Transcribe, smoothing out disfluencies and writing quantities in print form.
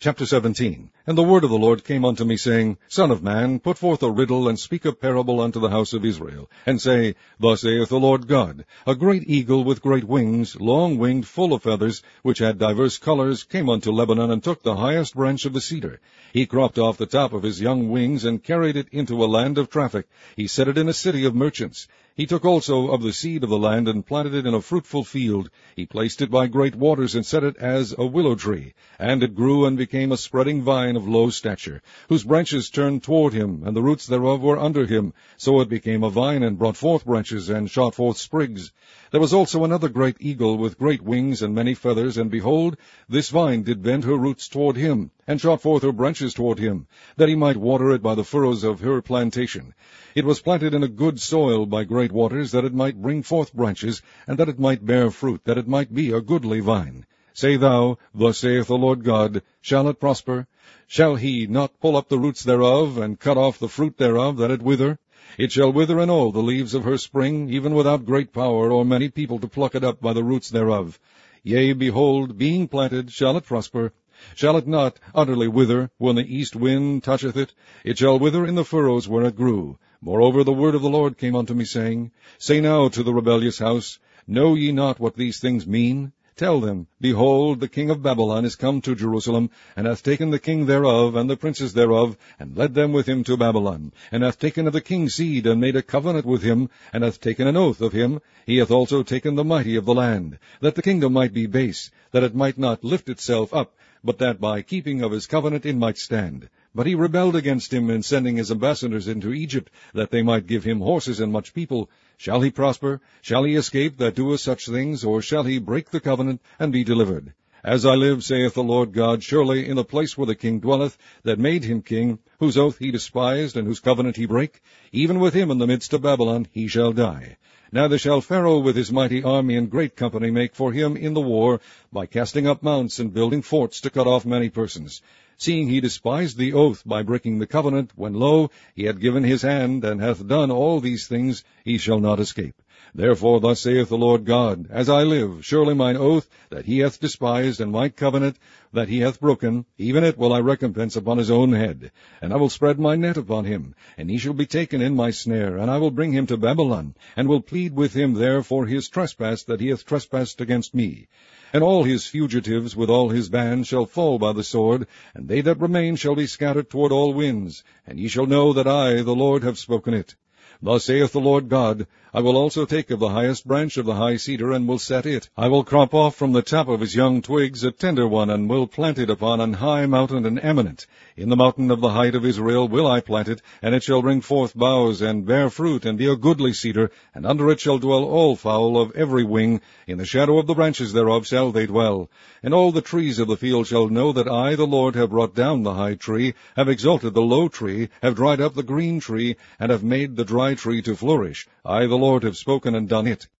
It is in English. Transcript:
Chapter 17. And the word of the Lord came unto me, saying, Son of man, put forth a riddle, and speak a parable unto the house of Israel, and say, Thus saith the Lord God, A great eagle with great wings, long-winged, full of feathers, which had divers colors, came unto Lebanon, and took the highest branch of the cedar. He cropped off the top of his young wings, and carried it into a land of traffic. He set it in a city of merchants. He took also of the seed of the land, and planted it in a fruitful field. He placed it by great waters, and set it as a willow tree. And it grew and became a spreading vine of low stature, whose branches turned toward him, and the roots thereof were under him. So it became a vine, and brought forth branches, and shot forth sprigs. There was also another great eagle with great wings and many feathers, and behold, this vine did bend her roots toward him, and shot forth her branches toward him, that he might water it by the furrows of her plantation. It was planted in a good soil by great waters, that it might bring forth branches, and that it might bear fruit, that it might be a goodly vine. Say thou, Thus saith the Lord God, Shall it prosper? Shall he not pull up the roots thereof, and cut off the fruit thereof, that it wither? It shall wither in all the leaves of her spring, even without great power, or many people to pluck it up by the roots thereof. Yea, behold, being planted, shall it prosper? Shall it not utterly wither when the east wind toucheth it? It shall wither in the furrows where it grew. Moreover, the word of the Lord came unto me, saying, Say now to the rebellious house, Know ye not what these things mean? Tell them, Behold, the king of Babylon is come to Jerusalem, and hath taken the king thereof, and the princes thereof, and led them with him to Babylon, and hath taken of the king's seed, and made a covenant with him, and hath taken an oath of him. He hath also taken the mighty of the land, that the kingdom might be base, that it might not lift itself up, but that by keeping of his covenant it might stand. But he rebelled against him in sending his ambassadors into Egypt, that they might give him horses and much people. Shall he prosper? Shall he escape that doeth such things, or shall he break the covenant, and be delivered? As I live, saith the Lord God, surely in the place where the king dwelleth, that made him king, whose oath he despised, and whose covenant he brake, even with him in the midst of Babylon he shall die. Neither shall Pharaoh with his mighty army and great company make for him in the war, by casting up mounts and building forts to cut off many persons. Seeing he despised the oath by breaking the covenant, when, lo, he had given his hand, and hath done all these things, he shall not escape. Therefore thus saith the Lord God, As I live, surely mine oath that he hath despised, and my covenant that he hath broken, even it will I recompense upon his own head. And I will spread my net upon him, and he shall be taken in my snare, and I will bring him to Babylon, and will plead with him there for his trespass that he hath trespassed against me. And all his fugitives with all his bands shall fall by the sword, and they that remain shall be scattered toward all winds, and ye shall know that I, the Lord, have spoken it. Thus saith the Lord God, I will also take of the highest branch of the high cedar, and will set it. I will crop off from the top of his young twigs a tender one, and will plant it upon an high mountain and eminent. In the mountain of the height of Israel will I plant it, and it shall bring forth boughs, and bear fruit, and be a goodly cedar, and under it shall dwell all fowl of every wing. In the shadow of the branches thereof shall they dwell. And all the trees of the field shall know that I, the Lord, have brought down the high tree, have exalted the low tree, have dried up the green tree, and have made the dry tree to flourish. I, the Lord, have spoken and done it.